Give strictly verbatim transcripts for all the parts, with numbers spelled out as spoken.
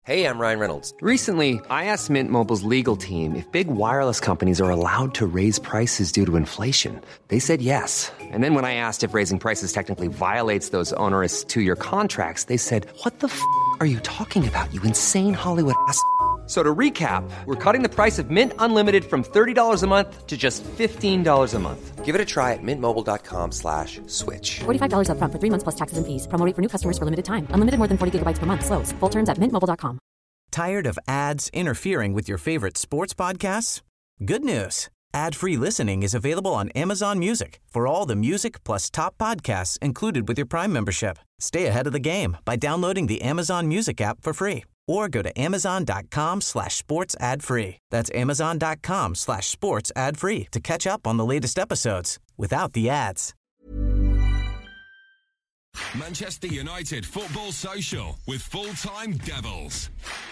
Hey, I'm Ryan Reynolds. Recently, I asked Mint Mobile's legal team if big wireless companies are allowed to raise prices due to inflation. They said yes. And then when I asked if raising prices technically violates those onerous two-year contracts, they said, what the f*** are you talking about, you insane Hollywood ass f- So to recap, we're cutting the price of Mint Unlimited from thirty dollars a month to just fifteen dollars a month. Give it a try at mintmobile.com slash switch. forty-five dollars up front for three months plus taxes and fees. Promo rate for new customers for limited time. Unlimited more than forty gigabytes per month. Slows full terms at mint mobile dot com. Tired of ads interfering with your favorite sports podcasts? Good news. Ad-free listening is available on Amazon Music for all the music plus top podcasts included with your Prime membership. Stay ahead of the game by downloading the Amazon Music app for free or go to amazon.com slash sports ad free. That's amazon.com slash sports ad free to catch up on the latest episodes without the ads. Manchester United Football Social with Full-Time Devils.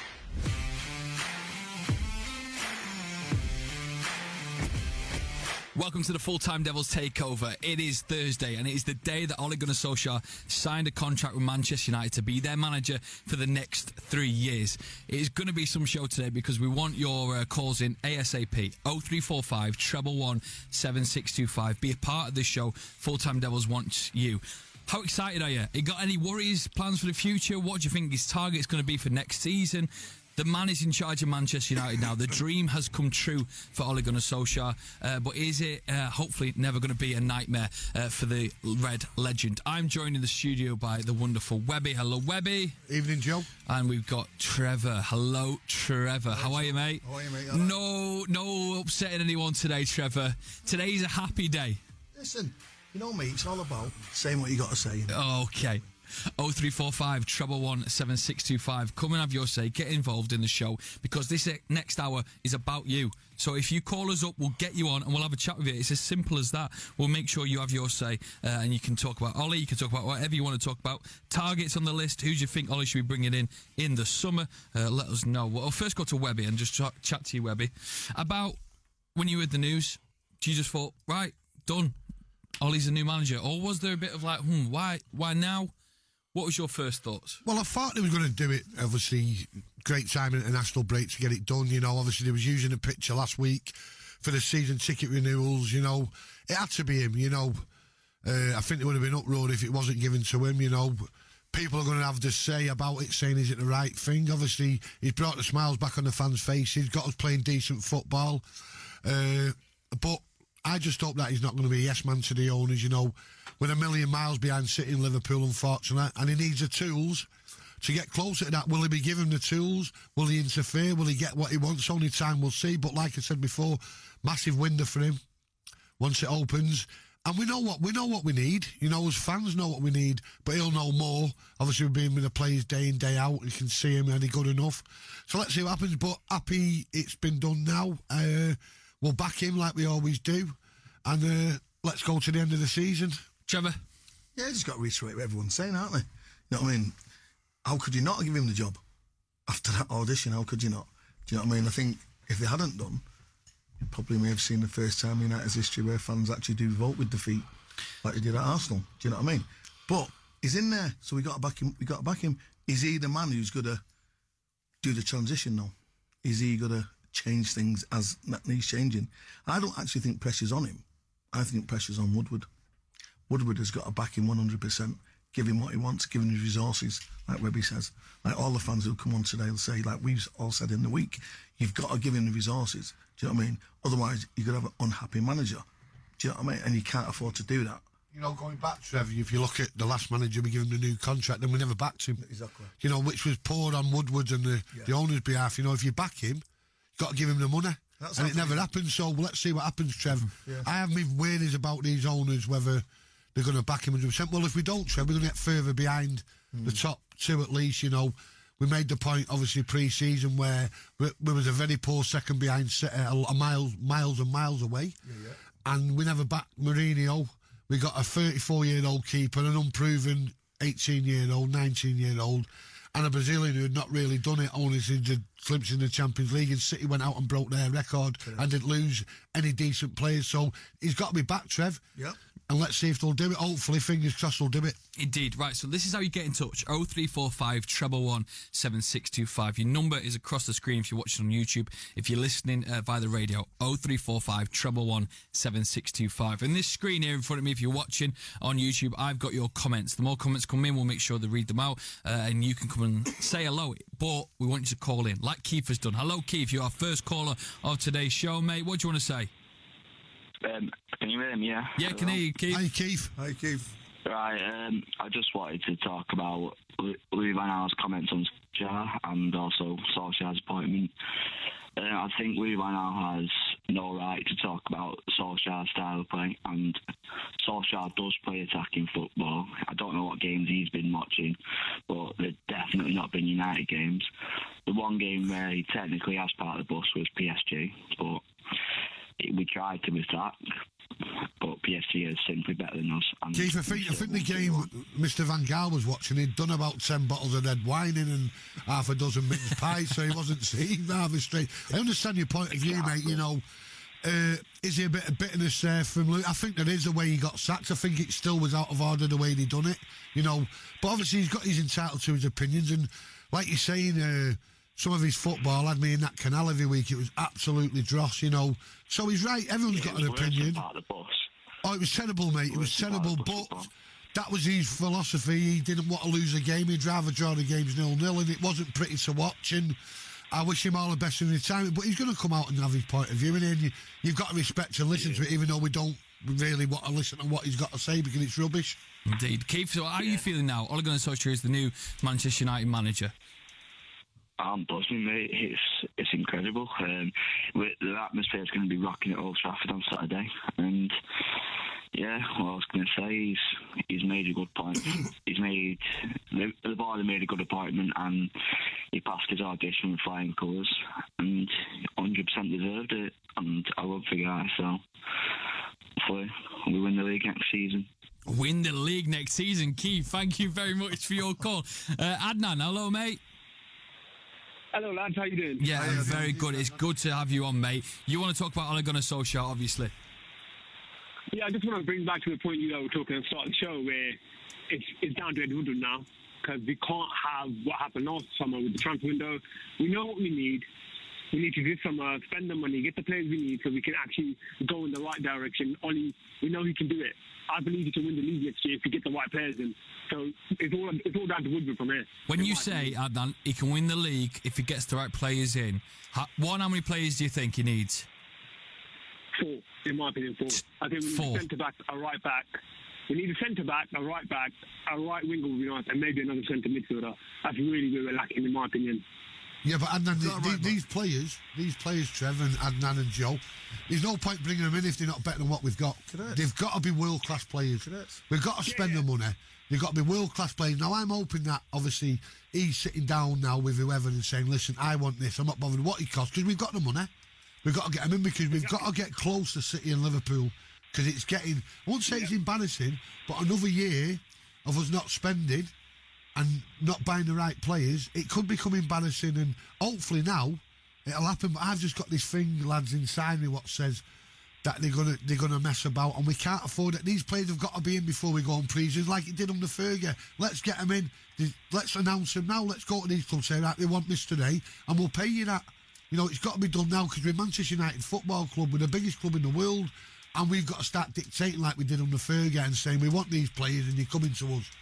Welcome to the Full-Time Devils Takeover. It is Thursday, and it is the day that Ole Gunnar Solskjaer signed a contract with Manchester United to be their manager for the next three years. It is going to be some show today because we want your uh, calls in ASAP. oh three four five, one one one, seven six two five. Be a part of this show. Full-Time Devils wants you. How excited are you? You got any worries, plans for the future? What do you think his target's going to be for next season? The man is in charge of Manchester United now. The dream has come true for Ole Gunnar Solskjaer. Uh, but is it uh, hopefully never going to be a nightmare uh, for the Red Legend? I'm joined in the studio by the wonderful Webby. Hello, Webby. Evening, Joe. And we've got Trevor. Hello, Trevor. How are you, mate? How are you, mate? All No, right. no upsetting anyone today, Trevor. Today's a happy day. Listen, you know me, it's all about saying what you got to say. You know? Okay. oh three four five, one one one, seven six two five. Come and have your say. Get involved in the show because this next hour is about you. So if you call us up, we'll get you on and we'll have a chat with you. It's as simple as that. We'll make sure you have your say uh, and you can talk about Ollie. You can talk about whatever you want to talk about. Targets on the list. Who do you think Ollie should be bringing in in the summer? Uh, let us know. Well, first go to Webby and just ch- chat to you, Webby, about when you heard the news. You just thought, right, done. Ollie's a new manager. Or was there a bit of like, hmm, why, why now? What was your first thoughts? Well, I thought they were going to do it, obviously, great time in international break to get it done, you know. Obviously, they was using a picture last week for the season ticket renewals, you know. It had to be him, you know. Uh, I think there would have been uproar if it wasn't given to him, you know. People are going to have to say about it, saying, is it the right thing? Obviously, he's brought the smiles back on the fans' faces, got us playing decent football. Uh, but I just hope that he's not going to be a yes man to the owners, you know. With a million miles behind City and Liverpool, unfortunately, and he needs the tools to get closer to that. Will he be given the tools? Will he interfere? Will he get what he wants? Only time will see. But like I said before, massive window for him once it opens. And we know what we know what we need. You know, as fans know what we need, but he'll know more. Obviously, we've been with the players day in, day out. You can see him, and he's good enough. So let's see what happens. But happy it's been done now. Uh, we'll back him like we always do. And uh, let's go to the end of the season. Trevor? Yeah, just got to reiterate what everyone's saying, aren't they? You know what I mean? How could you not give him the job after that audition? How could you not? Do you know what I mean? I think if they hadn't done, you probably may have seen the first time in United's history where fans actually do vote with defeat, like they did at Arsenal. Do you know what I mean? But he's in there, so we got to back him. We got to back him. Is he the man who's going to do the transition now? Is he going to change things as that needs changing? I don't actually think pressure's on him. I think pressure's on Woodward. Woodward has got to back him one hundred percent, give him what he wants, give him his resources, like Webby says. Like all the fans who'll come on today will say, like we've all said in the week, you've got to give him the resources. Do you know what I mean? Otherwise, you're going to have an unhappy manager. Do you know what I mean? And you can't afford to do that. You know, going back, Trevor, if you look at the last manager, we gave him the new contract, then we never backed him. Exactly. You know, which was poured on Woodward and the, yeah. the owner's behalf. You know, if you back him, you've got to give him the money. That's and it never happened, so let's see what happens, Trev. Yeah. I have my worries about these owners, whether they're going to back him one hundred percent. Well, if we don't, Trev, we're going to get further behind mm. the top two at least, you know. We made the point, obviously, pre-season where we, we was a very poor second behind, uh, a mile, miles and miles away. Yeah, yeah. And we never backed Mourinho. We got a thirty-four-year-old keeper, an unproven eighteen-year-old, nineteen-year-old, and a Brazilian who had not really done it, only since the glimpse in the Champions League, and City went out and broke their record yeah. and didn't lose any decent players. So he's got to be back, Trev. Yeah. And let's see if they'll do it. Hopefully, fingers crossed, they'll do it. Indeed. Right, so this is how you get in touch. oh three four five, one one one, seven six two five. Your number is across the screen if you're watching on YouTube. If you're listening uh, via the radio, oh three four five, one one one, seven six two five. And this screen here in front of me, if you're watching on YouTube, I've got your comments. The more comments come in, we'll make sure to read them out, uh, and you can come and say hello. But we want you to call in, like Keith has done. Hello, Keith. You're our first caller of today's show, mate. What do you want to say? Um, can you hear me, yeah? Yeah, can hear you, Keith. Hi, Keith. Hi, Keith. Right, um, I just wanted to talk about Louis Van Gaal's comments on Solskjaer and also Solskjaer's appointment. Uh, I think Louis Van Gaal has no right to talk about Solskjaer's style of play, and Solskjaer does play attacking football. I don't know what games he's been watching, but they've definitely not been United games. The one game where he technically has part of the bus was P S G, but it, we tried to attack. But P S G is simply better than us. And Keith, I think, I think the game Mister Van Gaal was watching, he'd done about ten bottles of red wine in and half a dozen mince pies, so he wasn't seeing Harvey straight. I understand your point of view, mate. You know, uh, is he a bit of bitterness there from Luke? I think there is the way he got sacked. I think it still was out of order the way he done it, you know. But obviously he's got he's entitled to his opinions, and like you're saying, uh, some of his football had me in that canal every week. It was absolutely dross, you know. So he's right. Everyone's yeah, got an opinion. Part of the bus. Oh, it was terrible, mate. It was terrible, but that was his philosophy. He didn't want to lose a game. He'd rather draw the games nil-nil, and it wasn't pretty to watch. And I wish him all the best in retirement. But he's going to come out and have his point of view, and then you, you've got to respect and listen yeah. to it, even though we don't really want to listen to what he's got to say because it's rubbish. Indeed. Keith, so how are yeah. you feeling now? Ole Gunnar Solskjaer is the new Manchester United manager. I'm buzzing, mate. It's it's incredible. Um, the atmosphere is going to be rocking at Old Trafford on Saturday, and yeah, well, I was going to say he's he's made a good point. He's made the board made a good appointment, and he passed his audition with flying colours, and one hundred percent deserved it. And I love the guy, so hopefully we win the league next season. Win the league next season, Keith. Thank you very much for your call, uh, Adnan. Hello, mate. Hello, lads. How you doing? Yeah, I'm very good. It's good to have you on, mate. You want to talk about Ole Gunnar Solskjaer, obviously. Yeah, I just want to bring back to the point you were talking at the start of the show where it's, it's down to Ed Woodward now because we can't have what happened last summer with the transfer window. We know what we need. We need to this summer spend the money, get the players we need so we can actually go in the right direction. Ollie, we know he can do it. I believe he can win the league next year if we get the right players in. So it's all it's all down to Woodward from here. When you say, Adnan, he can win the league if he gets the right players in, how, one, how many players do you think he needs? Four, in my opinion, four. I think we need four. a centre-back, a right-back. We need a centre-back, a right-back, a right winger would be nice, and maybe another centre midfielder. That's really where we're lacking, in my opinion. Yeah, but Adnan, the, right, the, these players, these players, Trev and Adnan and Joe, there's no point bringing them in if they're not better than what we've got. Correct. They've got to be world-class players. Correct. We've got to spend yeah. the money. They've got to be world-class players. Now, I'm hoping that, obviously, he's sitting down now with whoever and saying, listen, I want this. I'm not bothered what he costs, because we've got the money. We've got to get him in because we've got to get close to City and Liverpool, because it's getting, I won't say it's embarrassing, but another year of us not spending and not buying the right players, it could become embarrassing, and hopefully now it'll happen. But I've just got this thing, lads, inside me what says that they're gonna they're gonna mess about, and we can't afford it. These players have got to be in before we go on pre-season, like it did under Fergie. Let's get them in. Let's announce them now. Let's go to these clubs, say, right, they want this today, and we'll pay you that. You know, it's got to be done now because we're Manchester United Football Club, we're the biggest club in the world, and we've got to start dictating like we did under Fergie and saying we want these players and they're coming to us.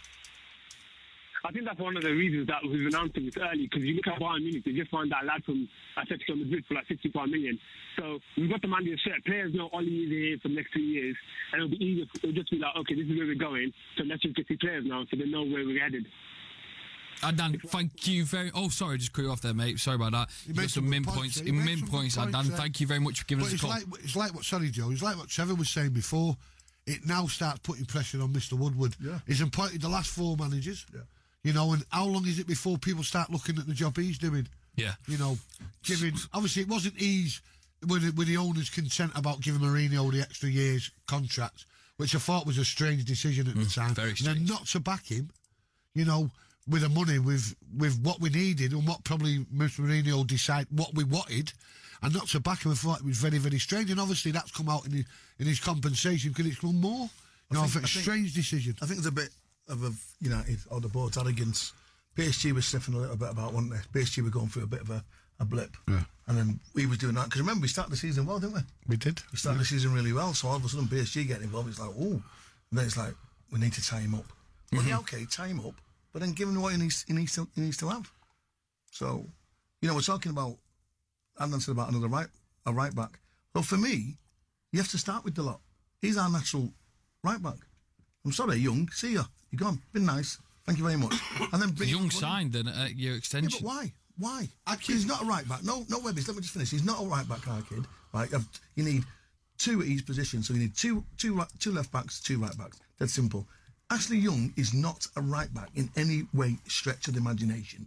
I think that's one of the reasons that we've announced this early, because you look at Bayern Munich, they just signed that lad from Atletico Madrid for like sixty-five million. So we've got the man to set. Players know Ollie is here for the next two years, and it'll be easier. It'll just be like, okay, this is where we're going, so let's just get these players now so they know where we're headed. Adnan, thank you very... Oh, sorry, I just cut you off there, mate. Sorry about that. You got some min points. In min points, Adnan. Thank you very much for giving but us a call. Like, it's like what, sorry, Joe, it's like what Trevor was saying before. It now starts putting pressure on Mister Woodward. Yeah. He's appointed the last four managers. Yeah. You know, and how long is it before people start looking at the job he's doing? Yeah. You know, giving... Obviously, it wasn't easy with, with the owner's consent about giving Mourinho the extra year's contract, which I thought was a strange decision at mm, the time. Very strange. And then not to back him, you know, with the money, with with what we needed and what probably Mister Mourinho decided what we wanted, and not to back him, I thought it was very, very strange. And obviously that's come out in his, in his compensation because it's come more. You know, I think, I think, a strange decision. I think it's a bit of, of United or the board's arrogance. P S G was sniffing a little bit about, weren't they? P S G were going through a bit of a, a blip. Yeah. And then we was doing that. Because remember, we started the season well, didn't we? We did. We started yeah. the season really well. So all of a sudden, P S G getting involved, it's like, ooh. And then it's like, we need to tie him up. Mm-hmm. Well, yeah, okay, tie him up. But then give him what he needs, he needs, to, he needs to have. So, you know, we're talking about, Adnan said about another right, a right back. Well, for me, you have to start with the lot. He's our natural right back. I'm sorry, Young. See ya. You're gone. Been nice. Thank you very much. And then Young signed then at your extension. Yeah, but why? Why? He's not a right back. No, no, Webbies. Let me just finish. He's not a right back, our kid. Right? You need two at each position, so you need two, two, right, two left backs, two right backs. That's simple. Ashley Young is not a right back in any way, stretch of the imagination.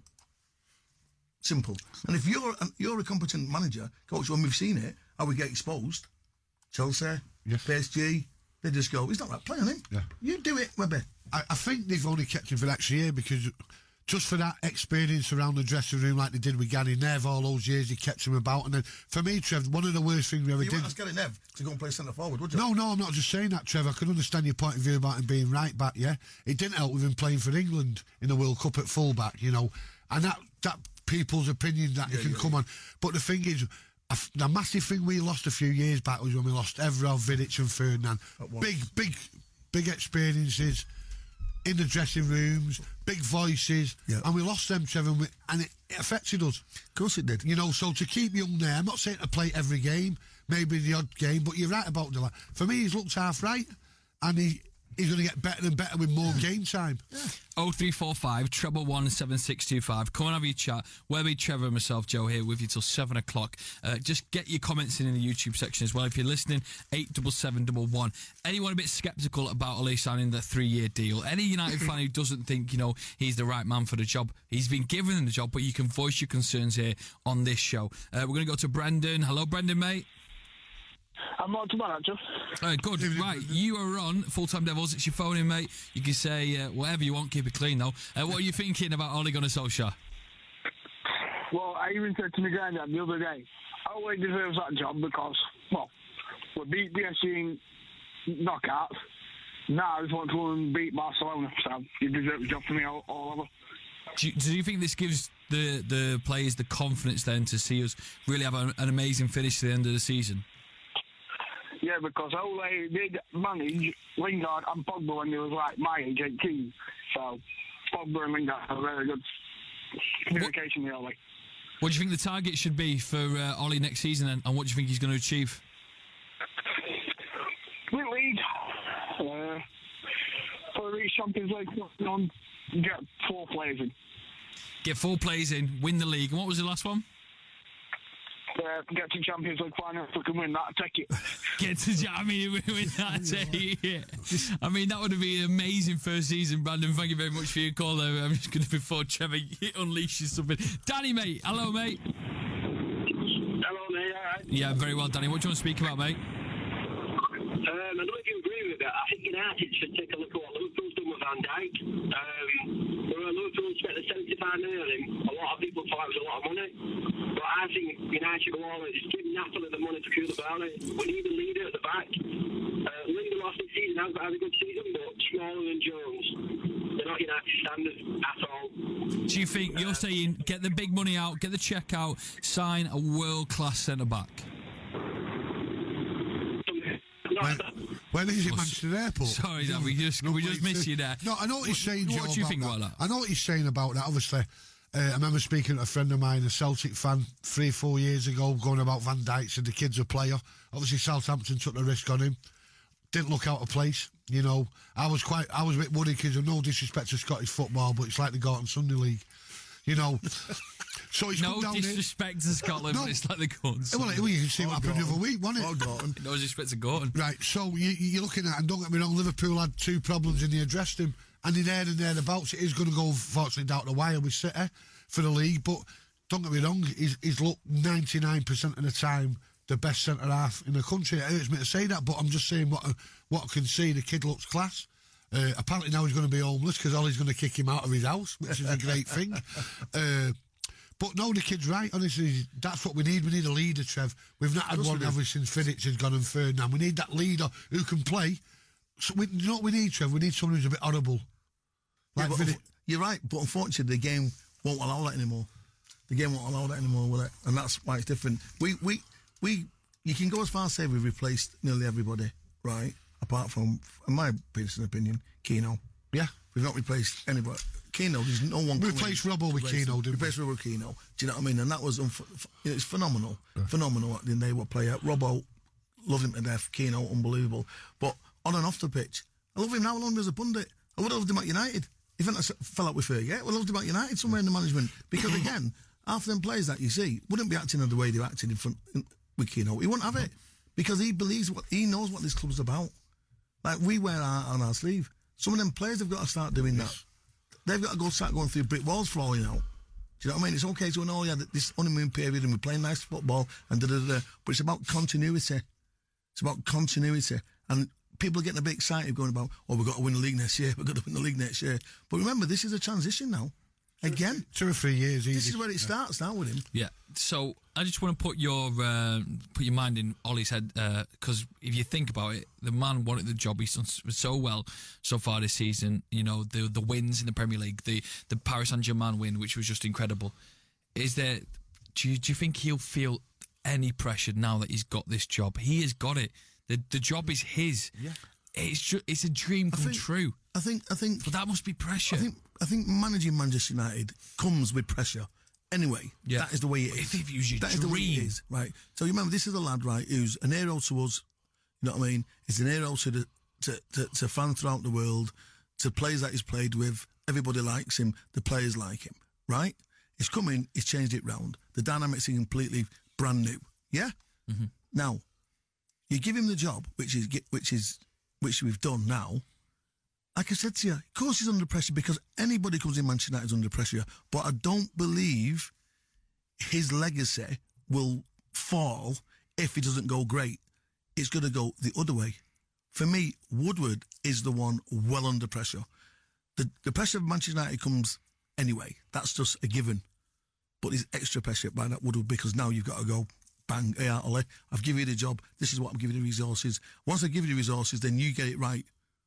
Simple. And if you're a, you're a competent manager, coach, when we've seen it, how we get exposed, Chelsea, yes. P S G, they just go, he's not right. Play on him. Yeah. You do it, Webby. I, I think they've only kept him for next year because just for that experience around the dressing room like they did with Gary Nev all those years, he kept him about. And then for me, Trev, one of the worst things we ever you did... You wouldn't ask Gary Nev to go and play centre-forward, would you? No, no, I'm not just saying that, Trev. I can understand your point of view about him being right-back, yeah? It didn't help with him playing for England in the World Cup at full-back, you know. And that, that people's opinion that yeah, he can yeah, come yeah. on. But the thing is... The massive thing we lost a few years back was when we lost Evra, Vidic and Ferdinand. Big, big, big experiences in the dressing rooms, big voices, yeah. and we lost them, Trevor, and, we, and it, it affected us. Of course it did. You know, so to keep Young there, I'm not saying to play every game, maybe the odd game, but you're right about the... For me, he's looked half right, and he... He's going to get better and better with more yeah. game time. Yeah. oh three four five, treble one, seven six two five. Come and have your chat. Webby, Trevor and myself, Joe, here with you till seven o'clock. Uh, just get your comments in in the YouTube section as well. If you're listening, eight seven seven one one. Anyone a bit sceptical about Ole signing the three-year deal? Any United fan who doesn't think, you know, he's the right man for the job? He's been given the job, but you can voice your concerns here on this show. Uh, we're going to go to Brendan. Hello, Brendan, mate. I'm not too bad, actually. Uh, good, right. You are on Full Time Devils. It's your phone in, mate. You can say uh, whatever you want, keep it clean, though. Uh, what are you thinking about Ole Gunnar Solskjaer? Well, I even said to my granddad the other day, Ole deserves that job because, well, we beat P S G in knockouts. Now I just want to go and beat Barcelona, so he deserves the job for me all, all over. Do you, do you think this gives the, the players the confidence then to see us really have a, an amazing finish to the end of the season? Yeah, because Ole did manage Lingard and Pogba when he was like my age, eighteen. So Pogba and Lingard have very good communication with Ole. What do you think the target should be for uh, Ole next season, and, and what do you think he's going to achieve? Win league, uh, for the Champions League, on get four players in. Get four players in, win the league, and what was the last one? Uh, get to Champions League final. If we can win that, take it. Get to I mean, win that, take it. I mean, that would have been an amazing first season, Brandon. Thank you very much for your call. Though. I'm just going to before Trevor unleashes something. Danny, mate. Hello, mate. Hello, mate. All right. Yeah, very well, Danny. What do you want to speak about, mate? Um, I don't know if you agree with that. I think United should take a look at what Liverpool's done with Van Dijk. Um, Liverpool spent the seventy-five million on him. A lot of people thought it was a lot of money. But I think United should go all in. Just give Napoli the money to Koulibaly. We need a leader at the back. Uh, Lindelof this season hasn't had a good season, but Smalling and Jones, they're not United standard at all. Do you think, you're uh, saying, get the big money out, get the check out, sign a world-class centre-back? When, when is it Manchester Airport? Sorry, Dan, we just, we just missed you there. No, I know what he's saying, Joe. What do you about think that. about that? I know what he's saying about that, obviously. Uh, I remember speaking to a friend of mine, a Celtic fan, three, four years ago, going about Van Dijk, said the kid's a player. Obviously, Southampton took the risk on him. Didn't look out of place, you know. I was quite, I was a bit worried because of no disrespect to Scottish football, but it's like the Gorton Sunday League, you know. So it's no down disrespect here. to Scotland, no. But it's like the Gorton Sunday Well, you can see what happened the other week, wasn't it? Oh, Gorton. No disrespect to Gorton. Right, so you, you're looking at, and don't get me wrong, Liverpool had two problems and they addressed them. And in there and thereabouts, it is going to go, fortunately, down the wire with City for the league. But don't get me wrong, he's, he's looked ninety-nine percent of the time the best centre-half in the country. It hurts me to say that, but I'm just saying what, what I can see. The kid looks class. Uh, apparently now he's going to be homeless because Ollie's going to kick him out of his house, which is a great thing. Uh, but no, the kid's right, honestly. That's what we need. We need a leader, Trev. We've not had one ever since Vidic has gone and Ferdinand. We need that leader who can play. So we, you know what we need, Trev? We need someone who's a bit horrible. Like yeah, but Vinny- unf- you're right, but unfortunately, the game won't allow that anymore. The game won't allow that anymore, will it? And that's why it's different. We, we, we. You can go as far as say we've replaced nearly everybody, right? Apart from, in my personal opinion, Keano. Yeah. We've not replaced anybody. Keano, there's no one. We replaced Robbo with Keano, didn't we? Replaced Robbo with Keano. Do you know what I mean? And that was, unf- f- it's phenomenal. Yeah. Phenomenal at the end of the day, what player. Robbo, love him to death. Keano, unbelievable. But on and off the pitch, I love him now. I love him as a pundit. I would have loved him at United. If I fell out with her, yeah, I would have loved him at United somewhere in the management. Because again, half them players that you see wouldn't be acting in the way they're acting in front in, with Keano. He wouldn't have it. Because he believes what he knows what this club's about. Like we wear our on our sleeve. Some of them players have got to start doing that. They've got to go start going through brick walls for all you know. Do you know what I mean? It's okay to know, yeah, this honeymoon period and we're playing nice football and da da da. But it's about continuity. It's about continuity. And people are getting a bit excited going about, oh, we've got to win the league next year. We've got to win the league next year. But remember, this is a transition now. Again, two or three years. Easy. This is where it starts now with him. Yeah. So I just want to put your uh, put your mind in Ollie's head because uh, if you think about it, the man wanted the job. He's done so well so far this season. You know, the the wins in the Premier League, the the Paris Saint-Germain win, which was just incredible. Is there? Do you, do you think he'll feel any pressure now that he's got this job? He has got it. The the job is his. Yeah. It's ju- it's a dream come think, true. I think I think. But that must be pressure. I think I think managing Manchester United comes with pressure. Anyway, yeah. that is the way it is. If it was your that dream. is the way it is, right? So you remember, this is a lad, right, who's an hero to us. You know what I mean? He's an hero to the to, to, to fans throughout the world, to players that he's played with. Everybody likes him. The players like him, right? He's come in. He's changed it round. The dynamics are completely brand new. Yeah. Mm-hmm. Now, you give him the job, which is which is which we've done now. Like I said to you, of course he's under pressure because anybody comes in Manchester United is under pressure. But I don't believe his legacy will fall if he doesn't go great. It's going to go the other way. For me, Woodward is the one well under pressure. The, the pressure of Manchester United comes anyway. That's just a given. But there's extra pressure by that Woodward because now you've got to go, bang, hey, Ollie, I've given you the job. This is what I'm giving you the resources. Once I give you the resources, then you get it right.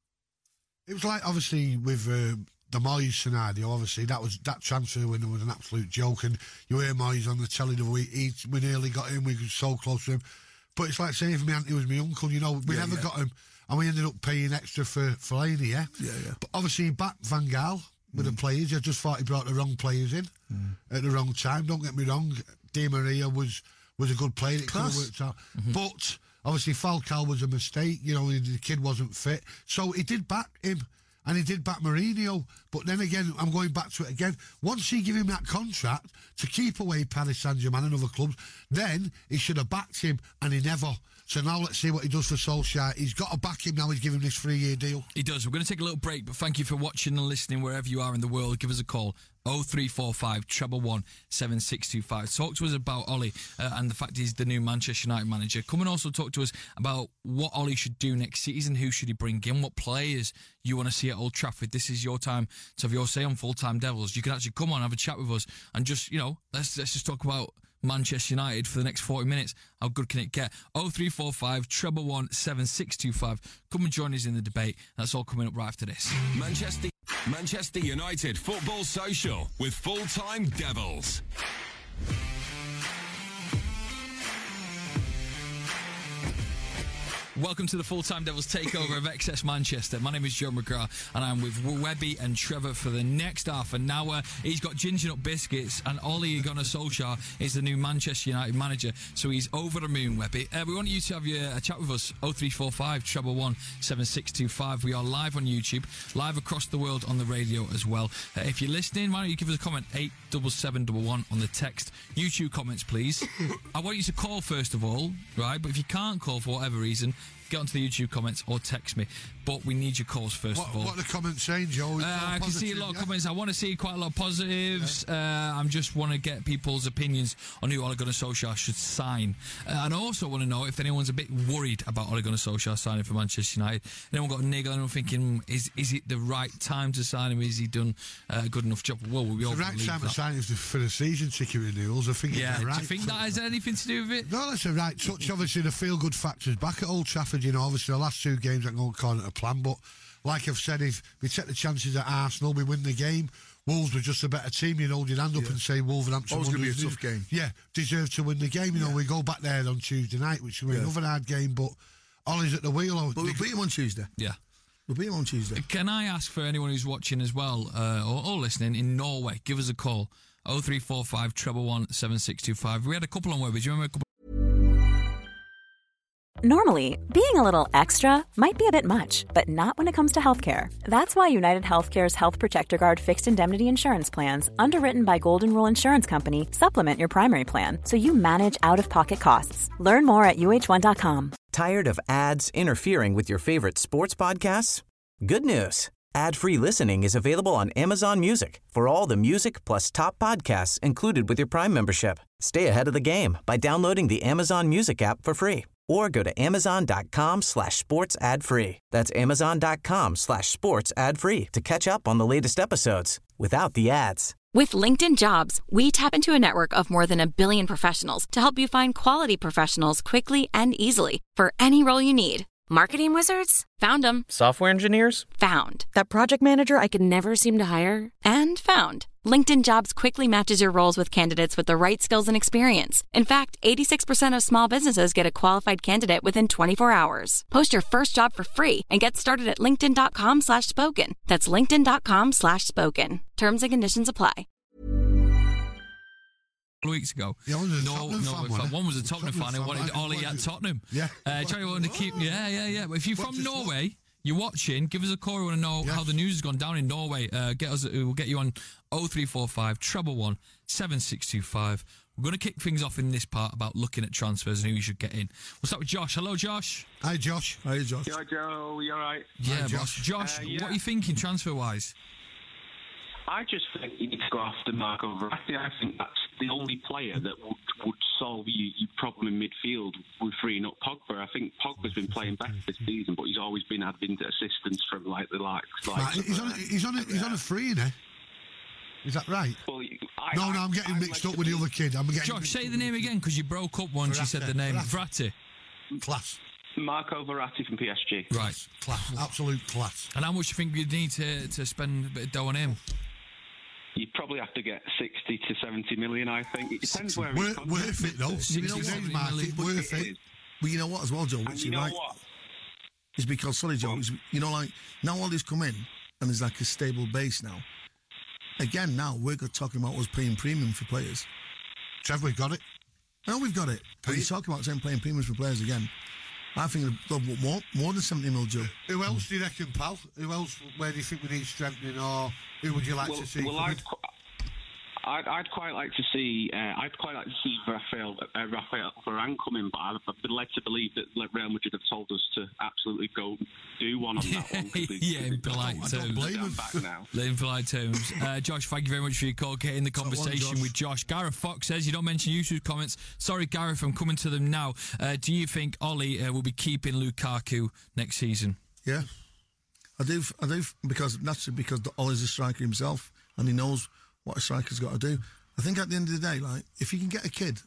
It was like, obviously, with uh, the Moyes scenario, obviously, that was that transfer window was an absolute joke. And you hear Moyes on the telly the week, he, we nearly got him, we were so close to him. But it's like saying if my auntie was my uncle, you know, we yeah, never yeah. got him. And we ended up paying extra for Fellaini, yeah? Yeah, yeah. But obviously, he backed Van Gaal with mm. the players. I just thought he brought the wrong players in mm. at the wrong time. Don't get me wrong, Di Maria was, was a good player. It could have worked out. Mm-hmm. But obviously, Falcao was a mistake. You know, the kid wasn't fit. So he did back him. And he did back Mourinho. But then again, I'm going back to it again. Once he gave him that contract to keep away Paris Saint-Germain and other clubs, then he should have backed him, and he never. So now let's see what he does for Solskjaer. He's got to back him now. He's giving him this three-year deal. He does. We're going to take a little break, but thank you for watching and listening wherever you are in the world. Give us a call. oh three four five, treble one, seven six two five. Talk to us about Ollie uh, and the fact he's the new Manchester United manager. Come and also talk to us about what Ollie should do next season. Who should he bring in? What players you want to see at Old Trafford? This is your time to have your say on Full-Time Devils. You can actually come on, have a chat with us, and just, you know, let's let's just talk about Manchester United for the next forty minutes. How good can it get? oh three four five, treble one, seven six two five. Come and join us in the debate. That's all coming up right after this. Manchester Manchester United Football Social with Full-Time Devils. Welcome to the Full-Time Devils takeover of X S Manchester. My name is Joe McGrath, and I'm with Webby and Trevor for the next half an hour. He's got ginger nut biscuits, and Ole Gunnar Solskjaer is the new Manchester United manager, so he's over the moon, Webby. Uh, we want you to have your, a chat with us, oh three four five, treble one, seven six two five. We are live on YouTube, live across the world on the radio as well. Uh, if you're listening, why don't you give us a comment, eight seven seven one one on the text. YouTube comments, please. I want you to call first of all, right? But if you can't call for whatever reason, get onto the YouTube comments or text me. But we need your calls first what, of all. What are the comments saying, Joe? Uh, I can see a lot of yeah? comments. I want to see quite a lot of positives. Yeah. Uh, I just want to get people's opinions on who Ole Gunnar Solskjaer should sign. Uh, and I also want to know if anyone's a bit worried about Ole Gunnar Solskjaer signing for Manchester United. Anyone got a niggle and I'm thinking, is is it the right time to sign him? Is he done a good enough job? Well, we all the right time that. to sign him for the season ticket renewals. I think yeah, it's the right. Do you think that has anything to do with it? No, that's a right touch. Obviously, the feel-good factor's back at Old Trafford. Brentford, you know, obviously the last two games aren't going according to plan, but like I've said, if we take the chances at Arsenal, we win the game. Wolves were just a better team. You'd hold your hand up Yeah. and say Wolverhampton Always won going to be a the- tough game. Yeah, deserve to win the game. You know, Yeah. we go back there on Tuesday night, which will be Yeah. another hard game, but Ollie's at the wheel. But we'll beat him on Tuesday. Yeah. We'll beat him on Tuesday. Can I ask for anyone who's watching as well, uh, or, or listening in Norway, give us a call. oh three four five, one one one, seven six two five. We had a couple on Weber. Do you remember a couple? Normally, being a little extra might be a bit much, but not when it comes to healthcare. That's why United Healthcare's Health Protector Guard fixed indemnity insurance plans, underwritten by Golden Rule Insurance Company, supplement your primary plan so you manage out-of-pocket costs. Learn more at U H one dot com. Tired of ads interfering with your favorite sports podcasts? Good news. Ad-free listening is available on Amazon Music for all the music plus top podcasts included with your Prime membership. Stay ahead of the game by downloading the Amazon Music app for free or go to amazon.com slash sports ad free. That's amazon.com slash sports ad free to catch up on the latest episodes without the ads. With LinkedIn Jobs, we tap into a network of more than a billion professionals to help you find quality professionals quickly and easily for any role you need. Marketing wizards? Found them. Software engineers? Found. That project manager I could never seem to hire? And found. LinkedIn Jobs quickly matches your roles with candidates with the right skills and experience. In fact, eighty-six percent of small businesses get a qualified candidate within twenty-four hours. Post your first job for free and get started at linkedin.com slash spoken. That's linkedin.com slash spoken. Terms and conditions apply. Weeks ago. Yeah, one was a no, Tottenham no, fan, one, wasn't it? one was a Tottenham, Tottenham fan who fan, wanted like, Ollie like at it. Tottenham. Yeah. Uh, Charlie wanted to keep. Yeah, yeah, yeah. But if you're What from just Norway, you're watching. Give us a call. We want to know Yeah. how the news has gone down in Norway. Uh, get us. We'll get you on oh three four five, one one one, seven six two five. We're going to kick things off in this part about looking at transfers and who you should get in. We'll start with Josh. Hello, Josh. Hi, Josh. Hi, Josh. Yo, Joe, you all right? Yeah, Hi, boss. Josh. Josh, Uh, yeah. what are you thinking transfer wise? I just think you need to go after Marco Verratti. I think that's the only player that would, would solve your, your problem in midfield with freeing up Pogba. I think Pogba's been playing better this season, but he's always been having assistance from like the likes. Right, Like, he's on. A, he's on. A, he's on a free, innit? Is that right? Well, I, No, no, I'm getting I'd mixed like up to with the think- other kid. I'm getting Josh, mixed say up the name again because you broke up once you said the name. Verratti. Class. Marco Verratti from P S G. Right. Class. Absolute class. And how much do you think you'd need to, to spend a bit of dough on him? You'd probably have to get sixty to seventy million, I think. It depends where Worth, his contract worth it, though. is. You know sixty, today's seventy market, million. worth it. But you know what as well, Joe, And which you you're know right, what? is because, sorry, Joe, it's, you know, like, now all these come in and there's like a stable base now. Again, now we're good talking about us paying premium for players. Trev, we've got it. No, we've got it. But you're talking about saying playing premiums for players again. I think they'll want more, more than seventy mil, Joe. Who else do you reckon, pal? Who else? Where do you think we need strengthening, or who would you like Well, to see? well come in? I'd, qu- I'd, I'd quite like to see. Uh, I'd quite like to see Rafael, uh, Rafael Varane come in, but I've, I've been led to believe that Real Madrid have told us to absolutely go do one on that one. 'cause they- Yeah, in they've got- polite I don't terms. blame them back now. In polite terms. Uh, Josh, thank you very much for your call. Get in the Top one, conversation Josh. with Josh. Gareth Fox says, you don't mention YouTube's comments. Sorry, Gareth, I'm coming to them now. Uh, do you think Ollie uh, will be keeping Lukaku next season? Yeah. I do, I do, because naturally, because Ollie's a striker himself and he knows what a striker's got to do. I think at the end of the day, like, if you can get a kid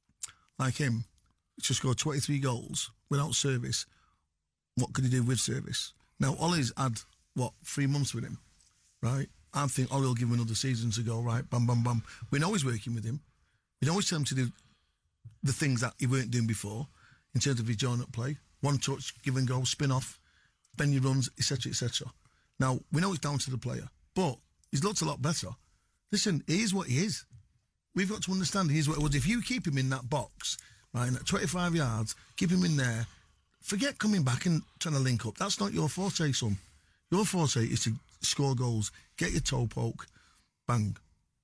like him to score twenty-three goals without service, what could he do with service? Now, Ollie's had, what, three months with him, right? I think Ollie will give him another season to go, right, bam, bam, bam. We know he's working with him. We know he's telling him to do the things that he weren't doing before in terms of his join-up play. One touch, give and go, spin off, bend your runs, et cetera, et cetera. Now, we know it's down to the player, but he's looked a lot better. Listen, he is what he is. We've got to understand he is what he was. If you keep him in that box, right, in that twenty-five yards, keep him in there, forget coming back and trying to link up. That's not your forte, son. Your forte is to score goals, get your toe poke, bang.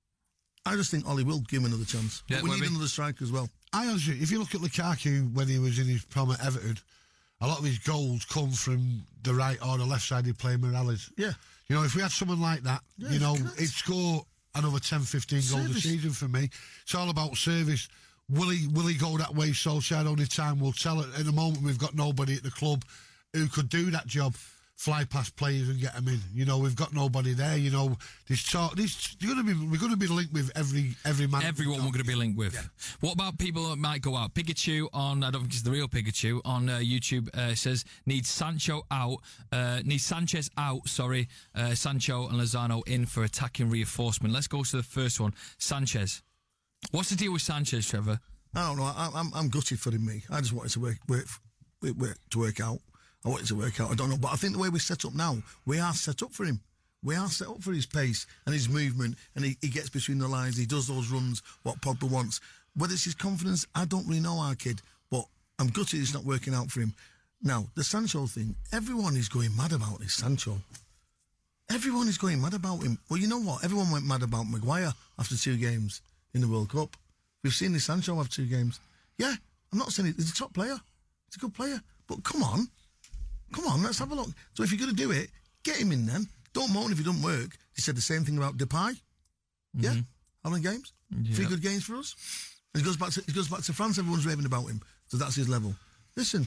I just think Ollie will give him another chance. Yeah, but we maybe. need another striker as well. I honestly, if you look at Lukaku when he was in his prime at Everton, a lot of his goals come from the right or the left side he played Morales. Yeah. You know, if we had someone like that, Yeah, you know, correct. he'd score another ten, fifteen goals a Service. season for me. It's all about service. Will he will he go that way? Solskjaer, only time will tell. At the moment, we've got nobody at the club who could do that job. fly past players and get them in. You know, we've got nobody there. You know, this talk. This you're gonna be. We're going to be linked with every every man. Everyone we're going to be linked with. Yeah. What about people that might go out? Pikachu on. I don't think it's the real Pikachu on uh, YouTube. Uh, says needs Sancho out. Uh, needs Sanchez out. Sorry, uh, Sancho and Lozano in for attacking reinforcement. Let's go to the first one. Sanchez. What's the deal with Sanchez, Trevor? I don't know. I, I'm I'm gutted for him. Me. I just wanted to work work, work, work to work out. I want it to work out. I don't know, but I think the way we're set up now, we are set up for him. We are set up for his pace and his movement, and he, he gets between the lines. He does those runs, what Pogba wants. Whether it's his confidence, I don't really know, our kid, but I'm gutted it's not working out for him. Now, the Sancho thing, everyone is going mad about this Sancho. Everyone is going mad about him. Well, you know what? Everyone went mad about Maguire after two games in the World Cup. We've seen this Sancho have two games. Yeah, I'm not saying he's a top player. He's a good player. But come on. Come on, let's have a look. So if you're going to do it, get him in then. Don't moan if it doesn't work. He said the same thing about Depay. Mm-hmm. Yeah? How many games? Yep. Three good games for us. And he goes back to he goes back to France, everyone's raving about him. So that's his level. Listen,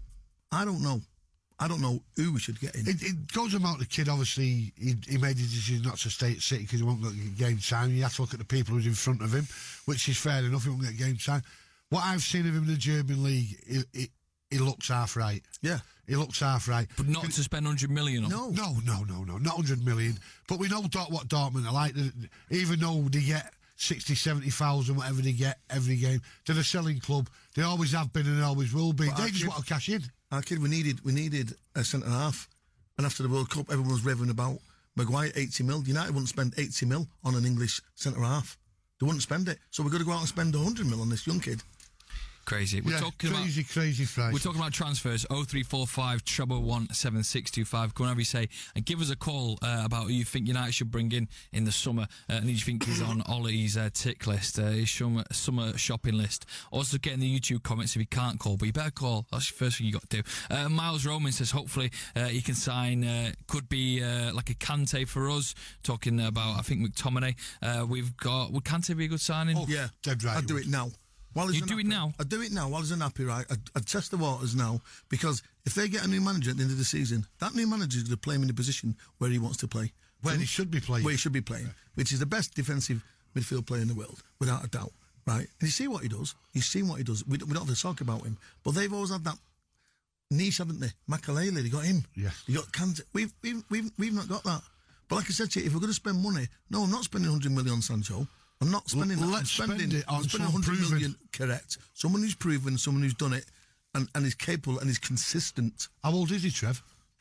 I don't know. I don't know who we should get in. It, it goes about the kid, obviously, he, he made his decision not to stay at City because he won't get game time. You have to look at the people who's in front of him, which is fair enough, he won't get game time. What I've seen of him in the German league, he, he, he looks half right. Yeah. He looks half right. But not to spend one hundred million on. No. No, no, no, no. Not one hundred million. But we know what Dortmund are like. Even though they get sixty, seventy thousand, whatever they get every game, they're a selling club. They always have been and always will be. But they just kid, want to cash in. Our kid, we needed we needed a centre-half. And after the World Cup, everyone was raving about Maguire, eighty mil. United wouldn't spend eighty mil on an English centre-half. They wouldn't spend it. So we've got to go out and spend one hundred mil on this young kid. Crazy. We're yeah, talking crazy, about, crazy price. We're talking about transfers. oh three four five, treble one, seven six two five. Go on, whatever you say. And give us a call uh, about who you think United should bring in in the summer. Uh, and who you think is on Ollie's uh, tick list, uh, his summer, summer shopping list. Also get in the YouTube comments if you can't call, but you better call. That's the first thing you got to do. Uh, Miles Roman says hopefully uh, he can sign, uh, could be uh, like a Kante for us. Talking about, I think, McTominay. Uh, we've got, would Kante be a good signing? Oh, yeah. Dead right. I'd do it now. While you do it now? I'd do it now while he's unhappy, right? I'd, I'd test the waters now, because if they get a new manager at the end of the season, that new manager is going to play him in the position where he wants to play. Where so, he should be playing. Where he should be playing, yeah. Which is the best defensive midfield player in the world, without a doubt, right? And you see what he does. You've seen what he does. We, we don't have to talk about him. But they've always had that niche, haven't they? Makalele, they got him. Yeah. You got Kante. We've, we've, we've, we've not got that. But like I said to you, if we're going to spend money, no, I'm not spending one hundred million on Sancho. I'm not spending L- that. Let's I'm spending, spend it on I'm spending someone one hundred proven. million, correct. Someone who's proven, someone who's done it, and, and is capable and is consistent. How old is he, Trev?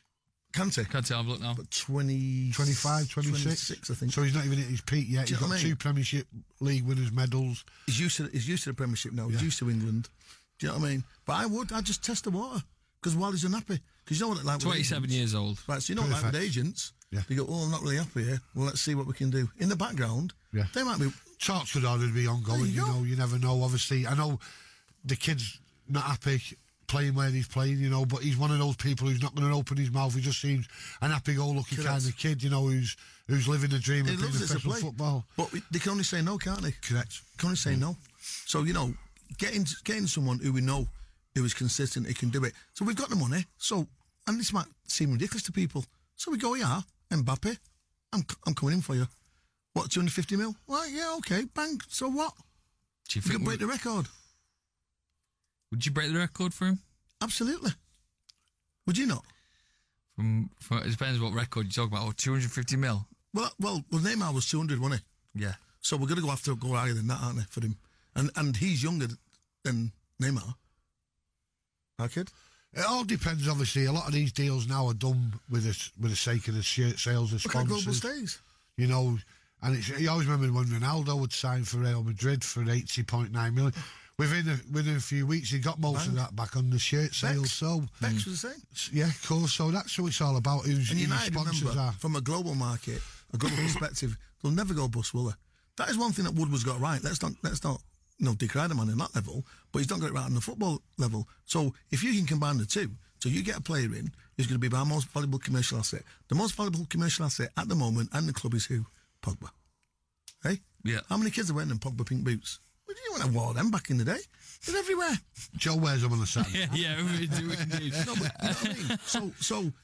Kante. Kante, I've looked now. But twenty, twenty-five, twenty-six twenty-six, I think. So he's not even at his peak yet. Do He's you know got what I two mean? Premiership League winners' medals. He's used to he's used to the Premiership now. He's Yeah. used to England. Do you know what I mean? But I would. I'd just test the water. Because while he's unhappy. Because you know what it's like with twenty-seven agents. years old. Right, so you know what it's like with agents. Yeah. You go, oh, I'm not really happy here. Well, let's see what we can do. In the background, Yeah. they might be... Talks could already be ongoing, There you you go. know. You never know, obviously. I know the kid's not happy playing where he's playing, you know, but he's one of those people who's not going to open his mouth. He just seems an happy-go-lucky Correct. kind of kid, you know, who's who's living the dream He of playing loves it to professional play. football. But we- they can only say no, can't they? Correct. Can only say no. So, you know, getting getting someone who we know who is consistent, who can do it. So we've got the money. So, and this might seem ridiculous to people. So we go, yeah, Mbappe, I'm I'm coming in for you. What, two hundred fifty mil? Well, yeah, okay, bang. So what? Do you We think can break we- the record. Would you break the record for him? Absolutely. Would you not? From, from it depends what record you're talking about. Oh, two hundred fifty mil. Well, well, well Neymar was two hundred, wasn't he? Yeah. So we're going to go after go higher than that, aren't we, for him? And and he's younger than Neymar. Our kid? It all depends, obviously. A lot of these deals now are done with the, with the sake of the shirt sales and Look at global sponsors. stays. You know, and it's, you always remember when Ronaldo would sign for Real Madrid for eighty point nine million. Within a, within a few weeks, he got most Bang. of that back on the shirt sales. Bex. So, Bex was the same. yeah, of course. So that's what it's all about. Who's, And who your United, sponsors remember, are. from a global market, a global perspective, they'll never go bust, will they? That is one thing that Woodward's got right. Let's not, let's not, you know, decry the man in that level, but he's not got it right on the football level. So if you can combine the two, so you get a player in who's going to be our most valuable commercial asset. The most valuable commercial asset at the moment and the club is who? Pogba. Hey? Yeah. How many kids are wearing them Pogba pink boots? We didn't want to wear them back in the day. They're everywhere. Joe wears them on the Saturday. Yeah, yeah, we do indeed. No, but you know what I mean? So, so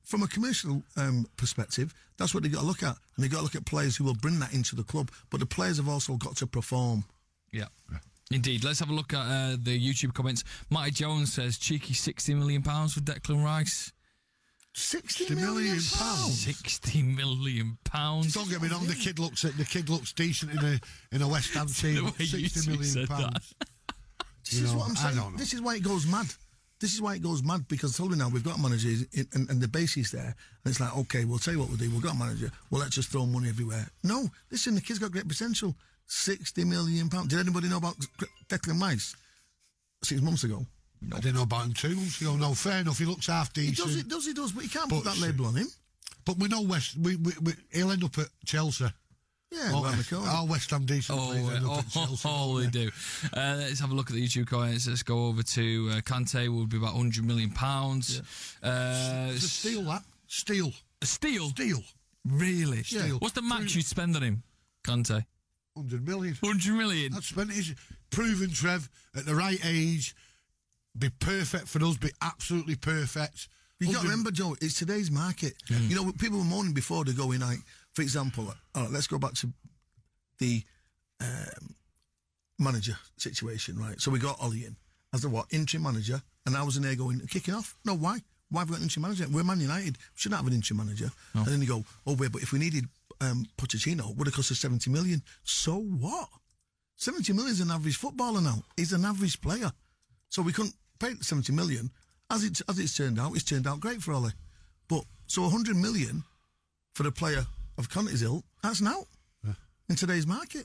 from a commercial um, perspective, that's what they've got to look at. And they've got to look at players who will bring that into the club. But the players have also got to perform. Yeah. Indeed. Let's have a look at uh, the YouTube comments. Matty Jones says, cheeky sixty million pounds for Declan Rice. sixty million pounds? sixty million pounds. Don't get me wrong, the kid looks the kid looks decent in a in a West Ham team. sixty million pounds. This is what I'm saying. This is why it goes mad. This is why it goes mad, because tell me now, we've got a manager and, and the base is there, and it's like, okay, we'll tell you what we'll do. We've got a manager. Well, let's just throw money everywhere. No, listen, the kid's got great potential. sixty million pounds. Did anybody know about Declan Rice six months ago? No. I didn't know about him two months ago. No, fair enough. He looks half decent. He does, he does, he does, but he can't but, put that label on him. But we know West. We, we, we he'll end up at Chelsea. Yeah, all, around the corner. All West Ham decent oh, players end oh, up at Chelsea. Oh, they do. Uh, let's have a look at the YouTube comments. Let's go over to uh, Kante. Will be about one hundred million pounds. Yeah. Uh, it's a steal, that. Steal. A steal? Steal. Really? Steal. What's the max you'd spend on him, Kante? one hundred million. one hundred million? That's spent. He's proven, Trev, at the right age, be perfect for us, be absolutely perfect. You got to remember, Joe, it's today's market. Mm. You know, people were moaning before they go in, like, for example, all right, let's go back to the um, manager situation, right? So we got Ollie in as the what? Interim manager, and I was in there going, kicking off? No, why? Why have we got an interim manager? We're Man United. We shouldn't have an interim manager. No. And then you go, oh, wait, but if we needed um, Pochettino, it would have cost us seventy million. So what? seventy million is an average footballer now. He's an average player. So we couldn't pay seventy million. As, it, as it's turned out, it's turned out great for Ollie. But, so one hundred million for a player of Conte's ilk, that's now. In today's market.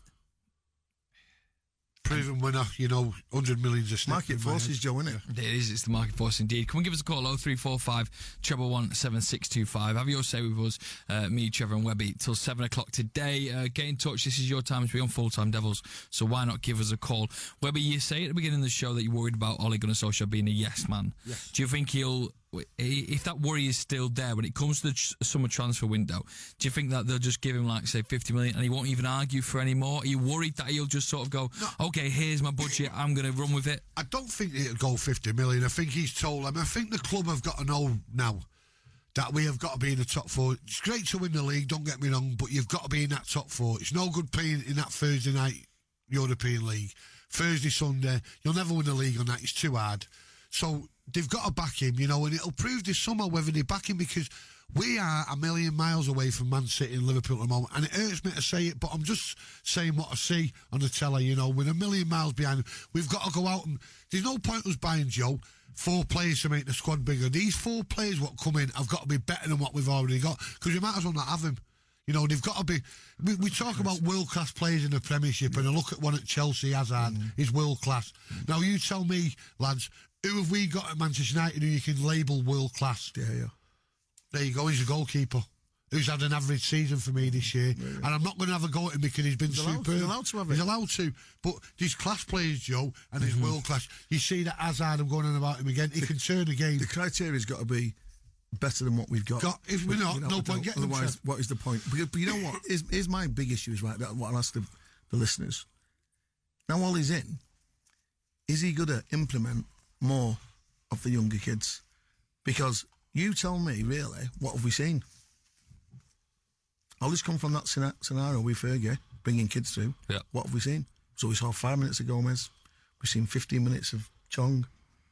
Proven winner, you know, one hundred million's a snap. Market forces, Joe, isn't it? It is, it's the market force indeed. Come and give us a call, oh three four five, one one one, seven six two five. Have your say with us, uh, me, Trevor and Webby, till seven o'clock today. Uh, get in touch, this is your time to be on Full Time Devils, so why not give us a call? Webby, you say at the beginning of the show that you're worried about Ole Gunnar Solskjaer being a yes man. Yes. Do you think he'll... If that worry is still there when it comes to the tr- summer transfer window, do you think that they'll just give him, like, say, fifty million and he won't even argue for any more? Are you worried that he'll just sort of go, no. okay, here's my budget, I'm going to run with it? I don't think it'll go fifty million. I think he's told them. I think the club have got to know now that we have got to be in the top four. It's great to win the league, don't get me wrong, but you've got to be in that top four. It's no good playing in that Thursday night European League. Thursday, Sunday, you'll never win the league on that. It's too hard. So they've got to back him, you know, and it'll prove this summer whether they back him, because we are a million miles away from Man City and Liverpool at the moment, and it hurts me to say it, but I'm just saying what I see on the telly, you know, we're a million miles behind him. We've got to go out and... There's no point us buying, Joe, four players to make the squad bigger. These four players what come in have got to be better than what we've already got, because we might as well not have him. You know, they've got to be... We, we talk about world-class players in the Premiership, and I look at one at Chelsea, Hazard, mm. he's world-class. Now, you tell me, lads, who have we got at Manchester United who you can label world-class? Yeah, yeah. There you go, he's a goalkeeper who's had an average season for me this year. Yeah, yeah. And I'm not going to have a go at him because he's been he's superb. Allowed, he's allowed to have it. He's allowed to. But these class players, Joe, and mm-hmm. he's world-class. You see that Hazard, I'm going on about him again, he the, can turn a game. The criteria's got to be better than what we've got. got if we're not, you know, no point getting them. Otherwise, what is the point? But, but you know what? Here's, here's my big issue, is right, that what I'll ask the, the listeners. Now, while he's in, is he going to implement more of the younger kids? Because you tell me, really, what have we seen? All this come from that scenario with Fergie, bringing kids through. Yeah. What have we seen? So we saw five minutes of Gomez. We've seen fifteen minutes of Chong.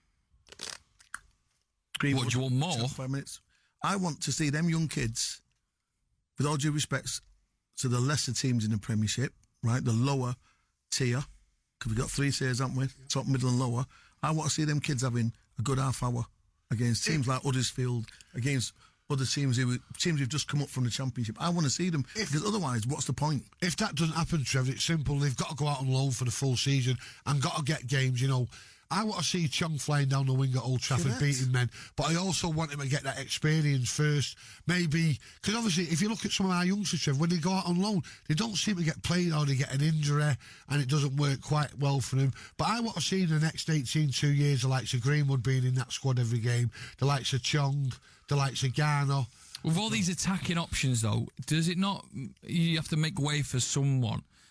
Greenwood, what, do you want more? Five minutes. I want to see them young kids, with all due respect to the lesser teams in the Premiership, right, the lower tier, because we've got three tiers, haven't we? Top, middle and lower. I want to see them kids having a good half hour against teams like Huddersfield, against other teams who teams who've just come up from the Championship. I want to see them, if, because otherwise, what's the point? If that doesn't happen, Trevor, it's simple. They've got to go out on loan for the full season and got to get games, you know. I want to see Chong flying down the wing at Old Trafford, Correct. beating men, but I also want him to get that experience first. Maybe, because obviously, if you look at some of our youngsters, Trevor, when they go out on loan, they don't seem to get played, or they get an injury and it doesn't work quite well for them. But I want to see in the next eighteen, two years, the likes of Greenwood being in that squad every game, the likes of Chong, the likes of Garner. With all these attacking options, though, does it not... You have to make way for someone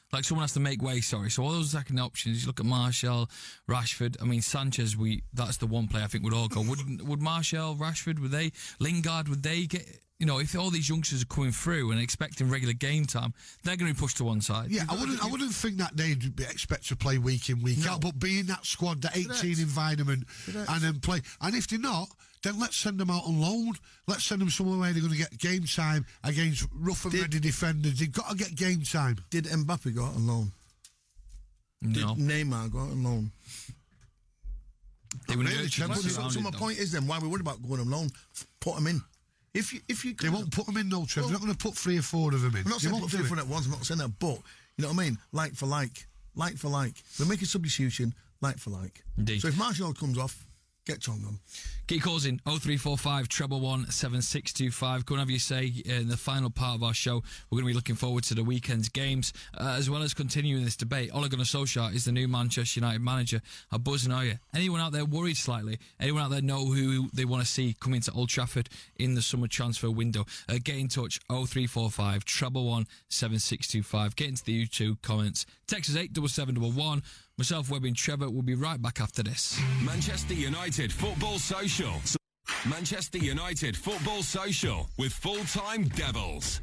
Like someone has to make way, sorry. So all those attacking options, you look at Martial, Rashford. I mean, Sanchez, we that's the one play I think would all go. Would would Martial, Rashford, would they, Lingard, would they get, you know, if all these youngsters are coming through and expecting regular game time, they're going to be pushed to one side. Yeah, I wouldn't I wouldn't think that they'd be expect to play week in, week no. out, but be in that squad, that eighteen Correct. environment, Correct. and then play. And if they're not, then let's send them out on loan. Let's send them somewhere where they're going to get game time against rough and did, ready defenders. They've got to get game time. Did Mbappe go out on loan? No. Did Neymar go out on loan? They were really, so, so my point is then, why are we worried about going on loan? Put them in. If you, if you they won't put them in, no, Trev. Well, they're not going to put three or four of them in. I'm not they saying put three or four at once. I'm not saying that, but you know what I mean. Like for like, like for like. We're making substitution, like for like. Indeed. So if Martial comes off, get Chong on. Get your calls in oh three four five, treble one, seven six two five. Go and have your say in the final part of our show. We're going to be looking forward to the weekend's games, uh, as well as continuing this debate. Ole Gunnar Solskjaer is the new Manchester United manager. How buzzing are you? Anyone out there worried slightly? Anyone out there know who they want to see come into Old Trafford in the summer transfer window? Uh, get in touch, oh three four five, treble one, seven six two five. Get into the YouTube comments. Text us eight seven seven one one. Myself, Webby and Trevor will be right back after this. Manchester United Football Social. Manchester United Football Social with Full-Time Devils.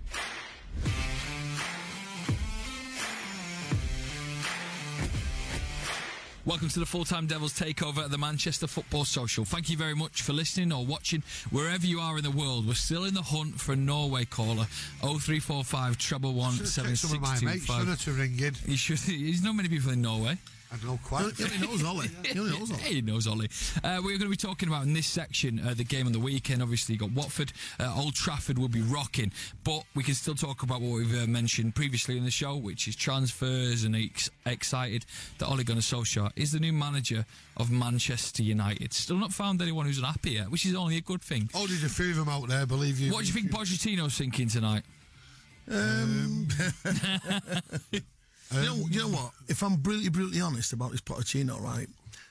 Welcome to the Full-Time Devils takeover at the Manchester Football Social. Thank you very much for listening or watching wherever you are in the world. We're still in the hunt for a Norway caller. oh three four five, treble one, seven six two five. Some of my mates shouldn't have ring in. He should, there's not many people in Norway. I know quite. He only knows Ollie. He only knows Ollie. He knows Ollie. Uh, we're going to be talking about in this section uh, the game on the weekend. Obviously, you got Watford. Uh, Old Trafford will be rocking, but we can still talk about what we've uh, mentioned previously in the show, which is transfers, and ex- excited that Ole Gunnar Solskjaer is the new manager of Manchester United. Still not found anyone who's unhappy yet, which is only a good thing. Oh, there's a few of them out there, believe you. What do you think Pochettino's thinking tonight? Um... Um, you, know, you know what? If I'm brutally, brutally honest about this Pochettino, right?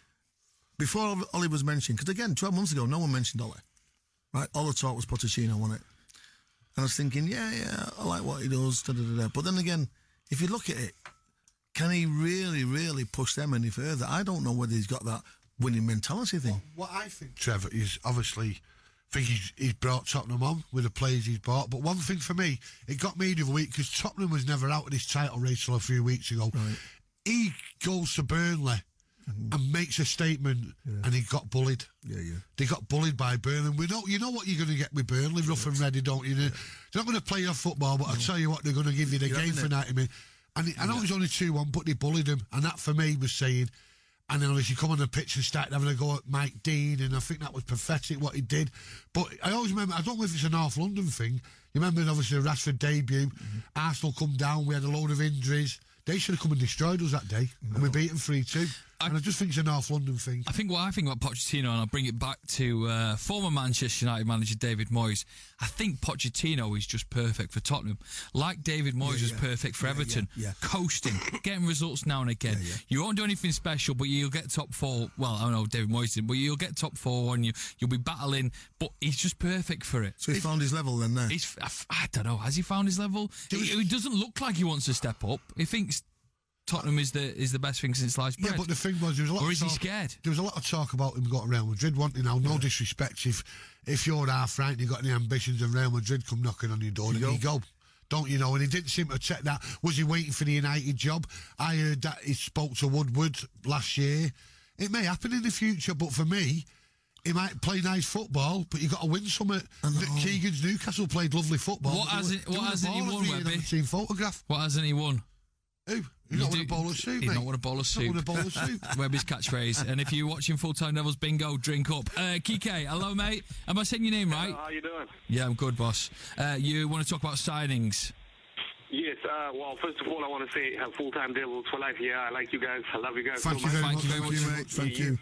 Before Ollie was mentioned, because again, twelve months ago, no one mentioned Ollie, right? All the talk was Pochettino, wasn't it? And I was thinking, yeah, yeah, I like what he does, da, da, da, da. But then again, if you look at it, can he really, really push them any further? I don't know whether he's got that winning mentality thing. What, what I think, Trevor, is obviously... I think he's, he's brought Tottenham on with the players he's bought. But one thing for me, it got me the other week, because Tottenham was never out of this title race till a few weeks ago. Right. He goes to Burnley mm-hmm. and makes a statement, yeah. and he got bullied. Yeah, yeah. They got bullied by Burnley. We know, you know what you're going to get with Burnley, rough and ready, don't you? They're not going to play your football, but no. I'll tell you what, they're going to give you the you're game for ninety minutes. And I know yeah. it was only two one, but they bullied him. And that, for me, was saying... And then obviously come on the pitch and started having a go at Mike Dean, and I think that was pathetic what he did. But I always remember, I don't know if it's a North London thing, you remember obviously the Rashford debut, mm-hmm. Arsenal come down, we had a load of injuries. They should have come and destroyed us that day, no. and we beat them three two. I, and I just think it's a North London thing. I think what I think about Pochettino, and I'll bring it back to uh, former Manchester United manager David Moyes, I think Pochettino is just perfect for Tottenham. Like David Moyes yeah, was yeah. perfect for yeah, Everton. Yeah, yeah. Coasting, getting results now and again. Yeah, yeah. You won't do anything special, but you'll get top four. Well, I don't know, David Moyes didn't, but you'll get top four and you, you'll be battling, but he's just perfect for it. So he found his level then there? He's, I don't know, has he found his level? He, he doesn't look like he wants to step up. He thinks Tottenham is the is the best thing since sliced bread. Yeah, but the thing was, there was a lot or of is talk, he scared? There was a lot of talk about him going to Real Madrid, wasn't there? Now, no yeah. disrespect, if if you're half right and you've got any ambitions and Real Madrid come knocking on your door, then you go. Don't you know? And he didn't seem to check that. Was he waiting for the United job? I heard that he spoke to Woodward last year. It may happen in the future, but for me, he might play nice football, but you got to win something. Keegan's Newcastle played lovely football. What hasn't What hasn't he won, Webby? Team photograph. What hasn't he won? Who? He's not won a bowl of soup, He's mate. not won a bowl of soup. He's not won a bowl of soup. Webby's catchphrase. And if you're watching Full-Time Devils Bingo, drink up. Uh, Kike, hello, mate. Am I saying your name right? Hello, how you doing? Yeah, I'm good, boss. Uh, you want to talk about signings? Yes, uh, well, first of all, I want to say uh, Full-Time Devils for life. Yeah, I like you guys. I love you guys Thank so you much. very Thank you very much, much. mate. Thank you.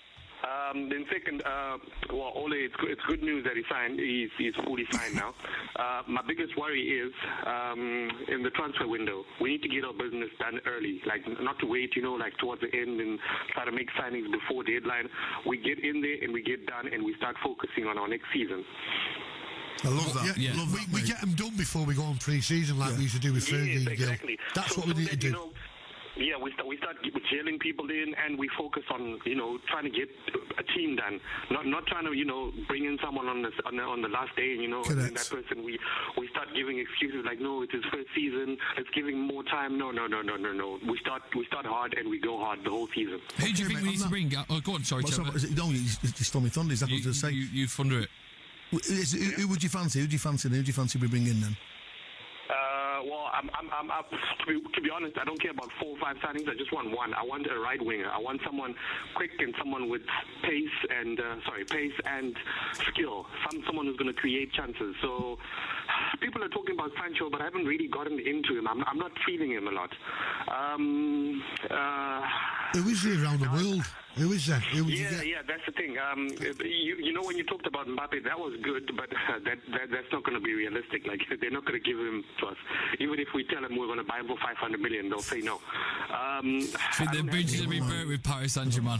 Um, then second, uh, well, Ole, it's, it's good news that he signed. He's, he's fully signed now. Uh, my biggest worry is um, in the transfer window. We need to get our business done early, like not to wait, you know, like towards the end and try to make signings before deadline. We get in there and we get done and we start focusing on our next season. I love that. Yeah, I love we, that, we mate. get them done before we go on pre-season like Yeah. we used to do with Fergie Yes, and Gill. exactly. That's So- what we so need to that, do. you know, yeah, we start we start jailing people in, and we focus on you know trying to get a team done, not not trying to you know bring in someone on the on the, on the last day, and you know and then that person we we start giving excuses like no, it's his first season, let's give him more time. No, no, no, no, no, no. We start we start hard and we go hard the whole season. Who do you think we need to bring? Oh, go on, sorry, What's Trevor. up? Is it, no, you, you stole me thunder. Is that what I was going to say? You, you thunder it. Is, who, who would you fancy? Who do you fancy? Who do you fancy we bring in then? Uh, well, I'm, I'm, I'm, I'm to, be, to be honest, I don't care about four or five signings. I just want one. I want a right winger. I want someone quick and someone with pace and uh, sorry, pace and skill. Some someone who's going to create chances. So people are talking about Sancho, but I haven't really gotten into him. I'm, I'm not feeling him a lot. Um, uh, Who is he around the world? Who is there? Who would you yeah, get? yeah, that's the thing. Um, you, you know, when you talked about Mbappe, that was good, but uh, that, that that's not going to be realistic. Like they're not going to give him to us. Even if we tell them we're going to buy him for five hundred million, they'll say no. Um, The bridges have been burnt with Paris Saint-Germain.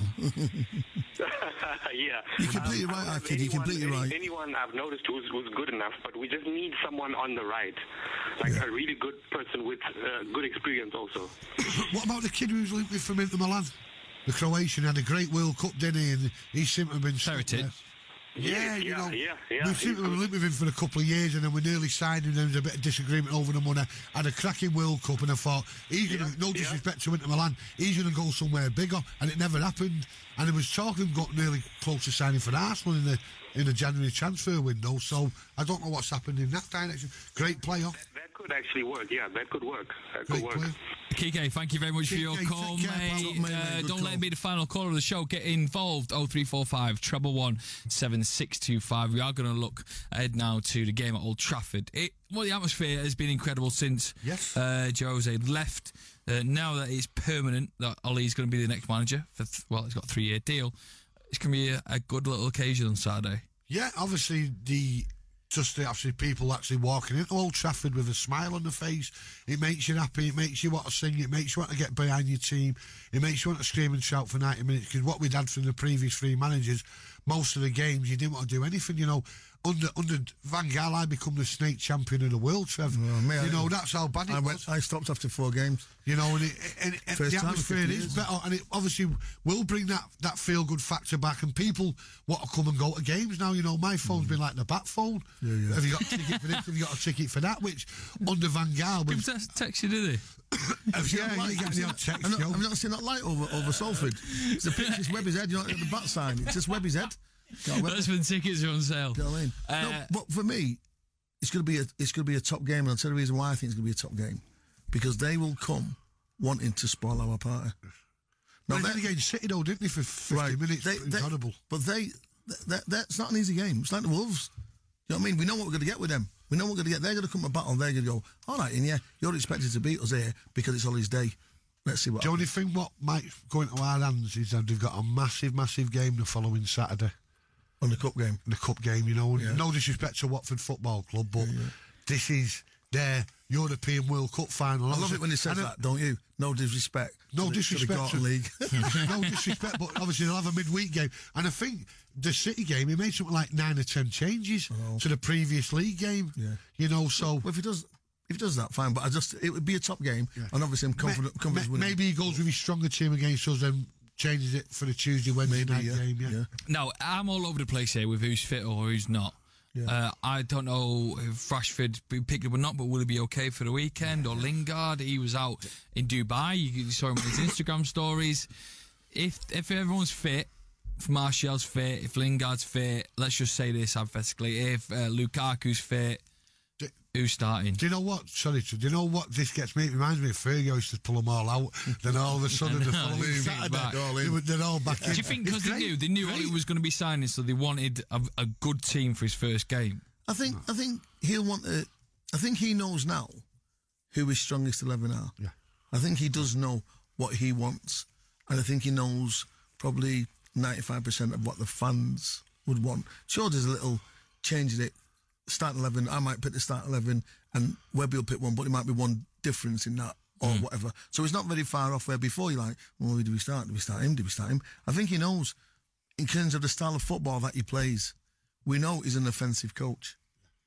yeah, You're completely Um, right, I don't Akid, you're anyone- completely any- right. Anyone I've noticed who's, who's good enough, but we just need someone on the right, like a really good person with uh, good experience also. What about the kid who's linked with from Inter Milan? The Croatian had a great World Cup, didn't he? And he seemed to have been Heritage. Yeah, you yeah, know, yeah, yeah. we seemed to have linked with him for a couple of years, and then we nearly signed him. There was a bit of disagreement over the money. Had a cracking World Cup, and I thought he's going to, no disrespect to Inter Milan, he's going to go somewhere bigger, and it never happened. And there was talk of him got nearly close to signing for Arsenal in the in the January transfer window. So I don't know what's happened in that direction. Great player. That could actually work. Yeah, that could work. That Great could work. player. Kike, thank you very much for your Kike, call, take care, mate. pal. Uh, Mate, mate, good don't let call. it be the final caller of the show. Get involved. oh three four five, treble one, seven six two five. We are going to look ahead now to the game at Old Trafford. It, well, the atmosphere has been incredible since Yes. uh, Jose left. Uh, now that it's permanent, that Ollie's going to be the next manager for, th- well, he's got a three-year deal. It's going to be a, a good little occasion on Saturday. Yeah, obviously the just the actually people actually walking into Old Trafford with a smile on their face. It makes you happy. It makes you want to sing. It makes you want to get behind your team. It makes you want to scream and shout for ninety minutes. Because what we'd had from the previous three managers, most of the games you didn't want to do anything. You know, under under Van Gaal, I become the snake champion of the world, Trev. Oh, mate, you I- know, that's how bad it I, was. went, I stopped after four games. You know, and, it, and, and First the time in atmosphere fifty is years. better, and it obviously will bring that, that feel-good factor back, and people want to come and go to games now. You know, my phone's been like the bat phone. Yeah, yeah. Have you got a ticket for this? Have you got a ticket for that? Which, under Van Gaal, was... People text, text you, did they? Have you- yeah, you get the odd text, I'm not, Joe. I'm not seeing that light over over Salford. It's the picture, it's Webby's head. You know, the bat sign. It's just Webby's head. You know, Webby- That's when tickets are on sale. You know what I mean? Uh, no, but for me, it's going to be a it's going to be a top game, and I'll tell you the reason why I think it's going to be a top game, because they will come wanting to spoil our party. Now, Now, they they- against City, though, didn't they, for fifty Right, minutes? they- they- Incredible. But they, that, that's not an easy game. It's like the Wolves. You know what I mean? We know what we're going to get with them. We know what we're going to get. They're going to come to battle. They're going to go, all right, and yeah, you're expected to beat us here because it's Ollie's day. Let's see what The only happens. thing what might go into our hands is that they've got a massive, massive game the following Saturday. On the cup game. The cup game, you know. Yeah. No disrespect to Watford Football Club, but this is their European World Cup final. I love it when he says And, uh, that, don't you? No disrespect. No to the, disrespect to the Gorton to- League. no disrespect, but obviously they'll have a midweek game. And I think the City game, he made something like nine or ten changes Oh. to the previous league game. Yeah. You know, so Well, if he does, if he does that, fine. But I just, it would be a top game, and obviously I'm confident. ma- confident ma- winning. maybe he goes with his stronger team against us and changes it for the Tuesday, Wednesday Maybe, night yeah, game. Yeah. yeah. Now, I'm all over the place here with who's fit or who's not. Yeah. Uh, I don't know if Rashford be picked up or not, but will he be okay for the weekend? Or Lingard, he was out in Dubai. You you saw him on his Instagram stories. If if everyone's fit, if Martial's fit, if Lingard's fit, let's just say this hypothetically, if uh, Lukaku's fit, D- who's starting? Do you know what? Sorry, do you know what this gets me? It reminds me of Fergie used to pull them all out. Then all of a sudden, the know, following he's Saturday, back. they were- they're all back in. Do you think It's because they great. knew they knew Great. Ollie was going to be signing, so they wanted a, a good team for his first game? I think, I think he'll want to. I think he knows now who his strongest eleven are. Yeah. I think he does know what he wants, and I think he knows probably ninety-five percent of what the fans would want. Sure, there's a little change in it. Start eleven, I might pick the start eleven, and Webby will pick one, but it might be one difference in that or Mm. whatever. So it's not very far off where before you're like, well, who do we start? Do we start him? Do we start him? I think he knows, in terms of the style of football that he plays, we know he's an offensive coach.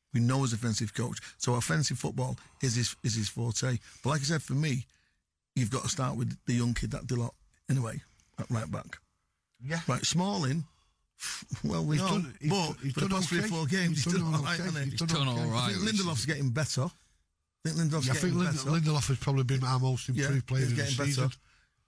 We know he's an offensive coach. So offensive football is his is his forte. But like I said, for me, you've got to start with the young kid, that Delort, anyway, at right back. Yeah. Right, Smalling, well, we He's know, done- he's- but he's for the done past three or okay. four games, He's he's, done done all okay. right, hasn't he? He's done okay. I think Lindelof's getting better. I think Lindelof's Yeah, I getting think Lind- better. Lindelof has probably been our most improved Yeah, player he's in the getting season. better.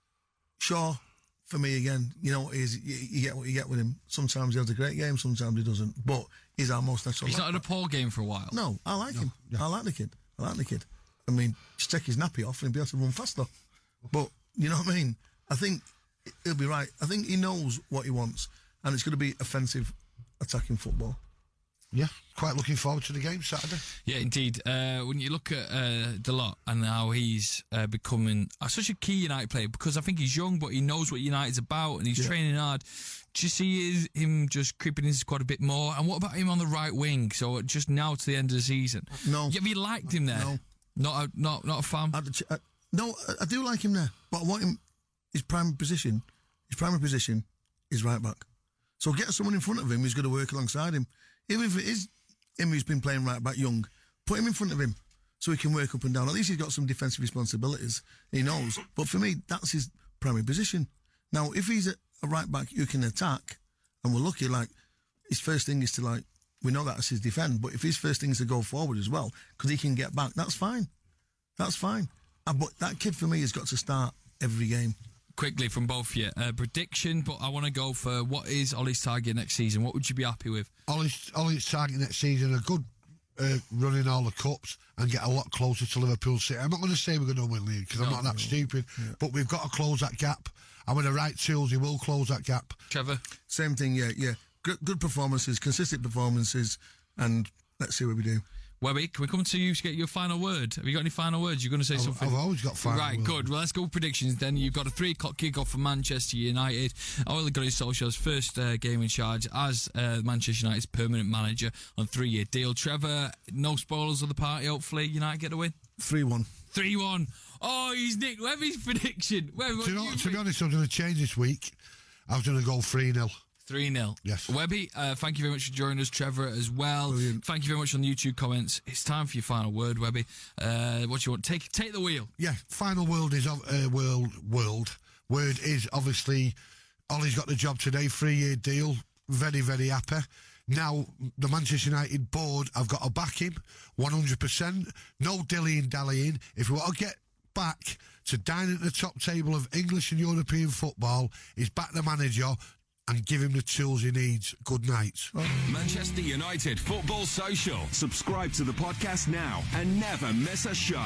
Shaw, for me again, you know what it is, you, you get what you get with him. Sometimes he has a great game, sometimes he doesn't. But he's our most natural. He's not left had a poor game for a while. No, I like him. I like the kid. I like the kid. I mean, just take his nappy off and he'll be able to run faster. But, you know what I mean? I think he'll be right. I think he knows what he wants, and it's going to be offensive, attacking football. Yeah, quite looking forward to the game Saturday. Yeah, indeed. Uh, when you look at uh, Delort and how he's uh, becoming uh, such a key United player, because I think he's young, but he knows what United's about and he's Yeah. training hard. Do you see his, him just creeping into the squad a bit more? And what about him on the right wing? So just now to the end of the season. No. Have you liked him there? No. Not a, not, not a fan? I, I, no, I, I do like him there, but I want him, his primary position, his primary position is right back. So get someone in front of him who's going to work alongside him. Even if it is him who's been playing right back young, put him in front of him so he can work up and down. At least he's got some defensive responsibilities. He knows. But for me, that's his primary position. Now, if he's a, a right back who can attack, and we're lucky, like, his first thing is to, like, we know that's his defend, but if his first thing is to go forward as well, because he can get back, that's fine. That's fine. Uh, but that kid, for me, has got to start every game. Quickly from both of you, uh, prediction, but I want to go for what is Ollie's target next season? What would you be happy with? Ollie's, Ollie's target next season, a good uh, run in all the cups and get a lot closer to Liverpool City. I'm not going to say we're going to win league because I'm No, not that no. stupid, Yeah. but we've got to close that gap. And with the right tools, he will close that gap. Trevor? Same thing, yeah, yeah. Good, good performances, consistent performances, and let's see what we do. Webby, can we come to you to get your final word? Have you got any final words? You're going to say I've- something? I've always got final Right, words. good. Well, let's go with predictions then. You've got a three o'clock kickoff for Manchester United. Ole Gunnar Solskjaer's first uh, game in charge as uh, Manchester United's permanent manager on a three-year deal. Trevor, no spoilers of the party, hopefully. United get a win? three one. three one. Oh, he's Nick Webby's prediction. Webby, what Do you do know, you to be honest, I was going to change this week. I was going to go three nil. three nil. Yes. Webby, uh, thank you very much for joining us. Trevor as well. Brilliant. Thank you very much on the YouTube comments. It's time for your final word, Webby. Uh, what do you want? Take take the wheel. Yeah, final world is of uh, world world word is obviously Ollie's got the job today, three year deal. Very very happy. Now the Manchester United board, I've got to back him one hundred percent. No dillying dallying. If we want to get back to dine at the top table of English and European football, is back the manager and give him the tools he needs. Good night. Manchester United Football Social. Subscribe to the podcast now and never miss a show.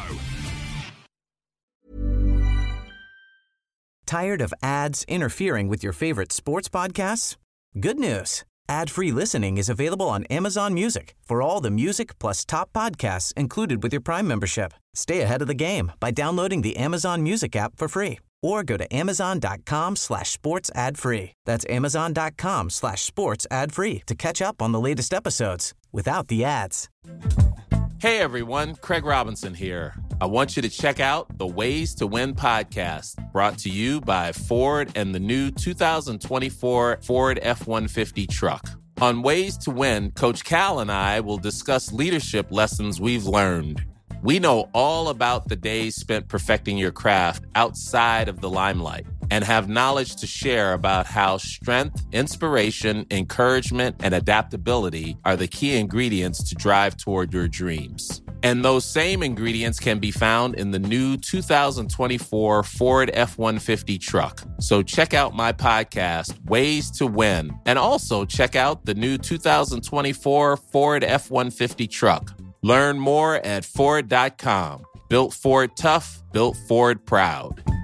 Tired of ads interfering with your favorite sports podcasts? Good news. Ad-free listening is available on Amazon Music for all the music plus top podcasts included with your Prime membership. Stay ahead of the game by downloading the Amazon Music app for free or go to amazon.com slash sports ad free. That's amazon.com slash sports ad free to catch up on the latest episodes without the ads. Hey everyone, Craig Robinson here. I want you to check out the Ways to Win podcast, brought to you by Ford and the new two thousand twenty-four Ford F one fifty truck. On Ways to Win, Coach Cal and I will discuss leadership lessons we've learned. We know all about the days spent perfecting your craft outside of the limelight and have knowledge to share about how strength, inspiration, encouragement, and adaptability are the key ingredients to drive toward your dreams. And those same ingredients can be found in the new two thousand twenty-four Ford F one fifty truck. So check out my podcast, Ways to Win, and also check out the new two thousand twenty-four Ford F one fifty truck. Learn more at Ford dot com. Built Ford tough, built Ford proud.